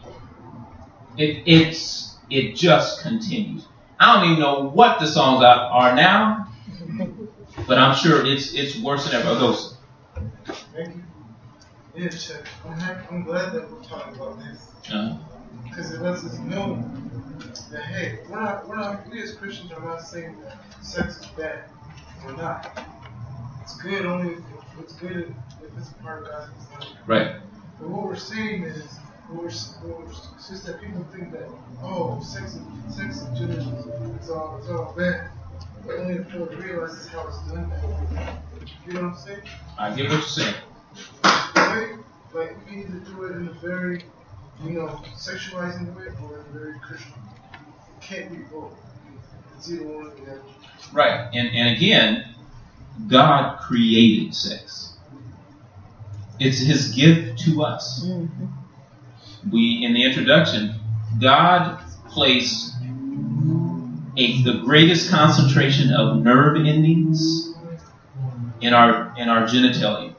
It it's it just continues. I don't even know what the songs are, are now, but I'm sure it's it's worse than ever. I'll go. Thank you. Yeah, Chuck. I'm happy. I'm glad that we're talking about this Uh, because it lets us know that hey, we're not, we're not, we as Christians are not saying that sex is bad. We're not. It's good only if it's good if, if it's a part of God's design. right. But what we're saying is, what we're, what we're, it's just that people think that oh, sex is sex is just it's all it's all bad. But only if people realize this how it's done. You know what I'm saying? I get what you're saying. Right? Like we either do it in a very, you know, sexualizing way or in a very Christian. It can't be both. It's either one or the other. Right. And and again, God created sex. It's his gift to us. Mm-hmm. We, in the introduction, God placed a, the greatest concentration of nerve endings in our in our genitalia.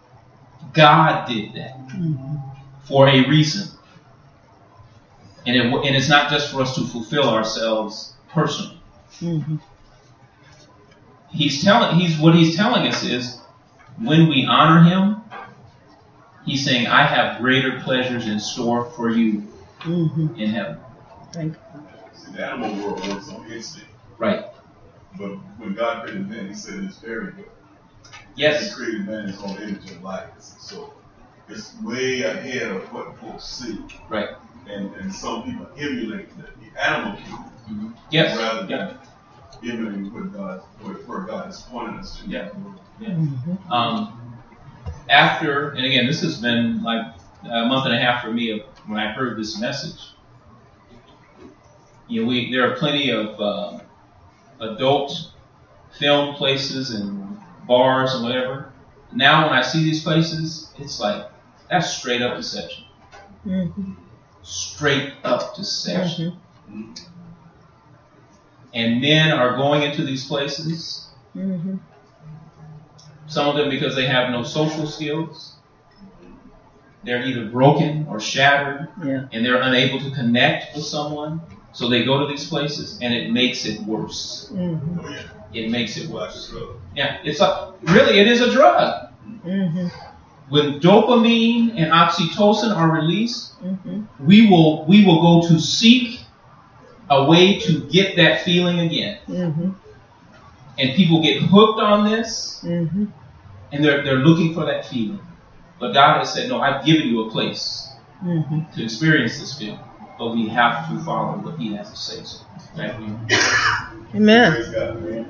God did that for a reason. And, it, and it's not just for us to fulfill ourselves personally. Mm-hmm. He's telling, he's, what he's telling us is, when we honor him, he's saying, I have greater pleasures in store for you Mm-hmm. in heaven. Thank you. See, the animal world works on instinct. Right. But when God created man, he said it's very good. He Yes. created man in his own image and likeness. So it's way ahead of what folks see. Right. And and some people emulate the, the animal kingdom Mm-hmm. Yes. rather than Yeah. emulating what God, what, where God has pointed us to. Yeah. Yeah. Mm-hmm. Um, after, and again, this has been like a month and a half for me of when I heard this message. You know, we there are plenty of uh, adult film places and bars and whatever. Now, when I see these places, it's like that's straight up deception. Mm-hmm. Straight up deception. Mm-hmm. And men are going into these places. Mm-hmm. Some of them because they have no social skills. They're either broken or shattered, Yeah. and they're unable to connect with someone. So they go to these places, and it makes it worse. Mm-hmm. Oh, yeah. It makes it Watch worse. this up. Yeah, it's a really it is a drug. Mm-hmm. When dopamine and oxytocin are released, Mm-hmm. we will we will go to seek a way to get that feeling again. Mm-hmm. And people get hooked on this, Mm-hmm. and they're they're looking for that feeling. But God has said, no, I've given you a place Mm-hmm. to experience this feeling, but we have to follow what He has to say. So, thank you. Amen. Praise God, man.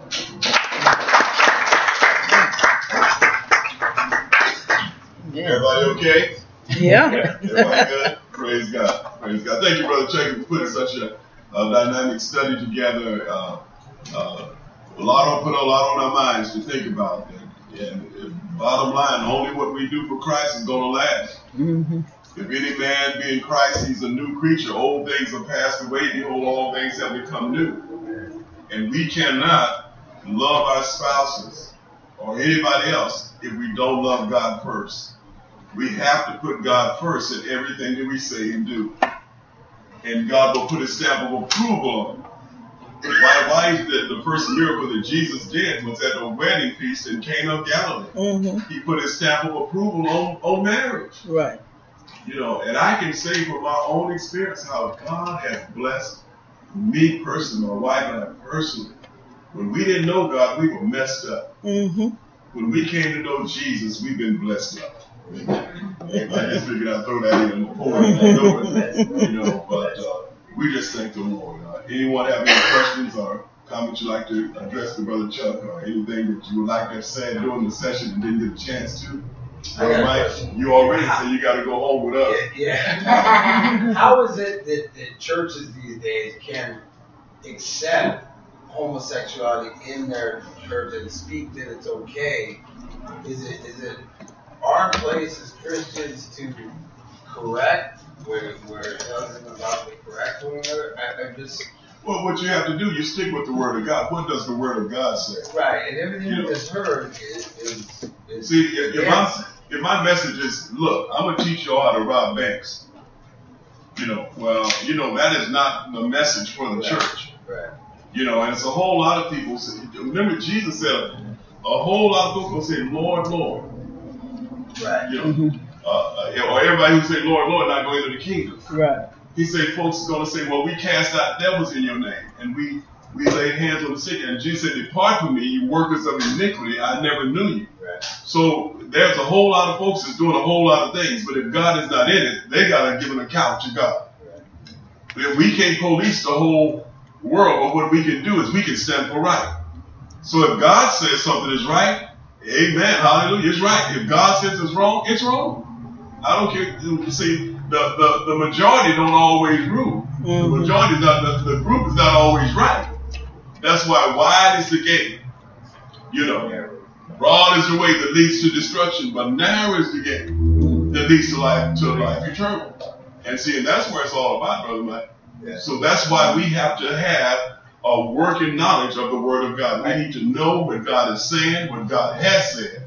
Yeah. Everybody okay? Yeah. Everybody good? Praise God. Praise God. Thank you, Brother Chuck, for putting such a, a dynamic study together. Uh, uh, a lot on put a lot on our minds to think about. And, and, and bottom line, only what we do for Christ is going to last. Mm-hmm. If any man be in Christ, he's a new creature. Old things are passed away. Behold, all things have become new. And we cannot love our spouses or anybody else if we don't love God first. We have to put God first in everything that we say and do. And God will put a stamp of approval on it. Why, why the, the first miracle that Jesus did was at a wedding feast in Cana of Galilee. Mm-hmm. He put a stamp of approval on, on marriage. Right. You know, and I can say from my own experience how God has blessed me personally, my wife and I personally. When we didn't know God, we were messed up. Mm-hmm. When we came to know Jesus, we've been blessed up. I just figured I'd throw that in before I know it, you know, but uh, we just thank the Lord. Uh, anyone have any questions or comments you'd like to address to Brother Chuck, or anything that you would like to have said during the session and didn't get a chance to? I got a Mike, question. you already said you got to go home with us. Yeah. yeah. How is it that, that churches these days can accept homosexuality in their church and speak that it's okay? Is it is it our place as Christians to correct where where it doesn't about to correct one another? I, I just Well, what you have to do, you stick with the Word of God. What does the Word of God say? right, and everything You you know. just heard is is, is See, if, if, yes. my, if my message is, look, I'm going to teach you all how to rob banks. You know, well, you know, that is not the message for the Right. church. right. You know, and it's a whole lot of people. Say, remember, Jesus said, a whole lot of people say, Lord, Lord. Right. You know, Mm-hmm. uh, uh, or everybody who say, Lord, Lord, not going into the kingdom. Right. He said, folks are going to say, well, we cast out devils in your name, and we, we laid hands on the sick. And Jesus said, depart from me, you workers of iniquity, I never knew you. Right. So there's a whole lot of folks that's doing a whole lot of things, but if God is not in it, they got to give an account to God. Right. We can't police the whole world, but what we can do is we can stand for right. So if God says something is right, amen, hallelujah, it's right. If God says it's wrong, it's wrong. I don't care. You see, the, the, the majority don't always rule. Mm-hmm. The majority is not, the, the group is not always right. That's why wide is the gate. You know, broad is the way that leads to destruction, but narrow is the gate that leads to life, to life eternal. And see, and that's where it's all about, Brother Mike. Yeah. So that's why we have to have a working knowledge of the Word of God. We need to know what God is saying, what God has said,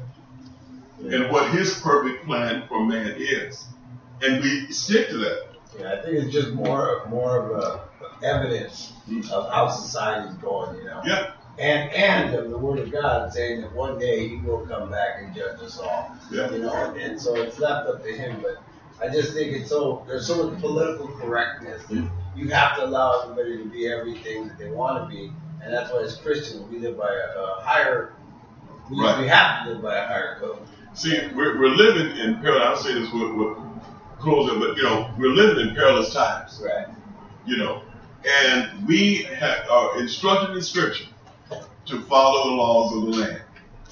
and what His perfect plan for man is. And we stick to that. Yeah, I think it's just more more of a evidence of how society's going, you know. Yeah. And and of the Word of God saying that one day He will come back and judge us all. Yeah. You know, and, and so it's left up to Him. But I just think it's so there's so much political correctness that you have to allow everybody to be everything that they want to be, and that's why as Christians we live by a, a higher. We, Right. we have to live by a higher code. See, we're, we're living in perilous, I'll say this with, with closing, but, you know, we're living in perilous times, Right. you know, and we have, are instructed in Scripture to follow the laws of the land.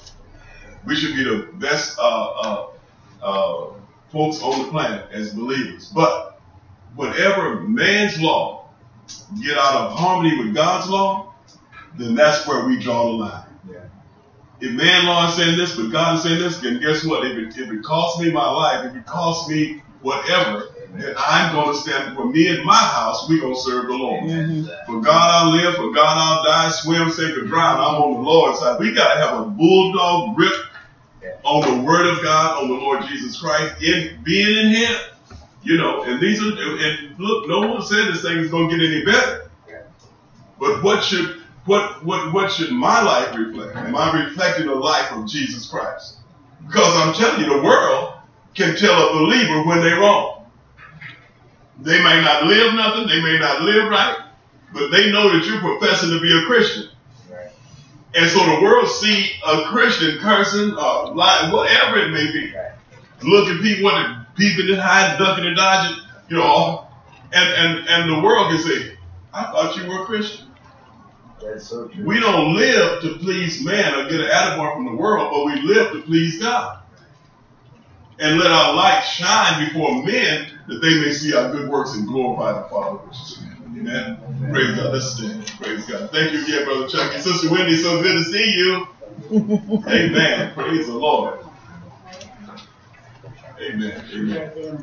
We should be the best uh, uh, uh, folks on the planet as believers. But whatever man's law get out of harmony with God's law, then that's where we draw the line. Yeah. If man law is saying this, but God is saying this, then guess what? If it, if it costs me my life, if it costs me whatever, then I'm going to stand for me and my house, we're going to serve the Lord. Mm-hmm. For God I'll live, for God I'll die, swim, sink, or drown. I'm on the Lord's side. We got to have a bulldog grip on the Word of God, on the Lord Jesus Christ, in being in Him. You know, and these are, and look, no one said this thing is going to get any better. But what should, what, what, what should my life reflect? Am I reflecting the life of Jesus Christ? Because I'm telling you, the world can tell a believer when they're wrong. They may not live nothing, they may not live right, but they know that you're professing to be a Christian. Right. And so the world see a Christian cursing, uh, lying, whatever it may be. Right. Looking people, peeping and hiding, ducking and dodging, you know, and, and, and the world can say, I thought you were a Christian. That's so true. We don't live to please man or get an attaboy from the world, but we live to please God. And let our light shine before men that they may see our good works and glorify the Father which is in heaven. Amen. Praise God. Let's stand. Praise God. Thank you again, Brother Chuck. And Sister Wendy, so good to see you. Amen. Praise the Lord. Amen. Amen.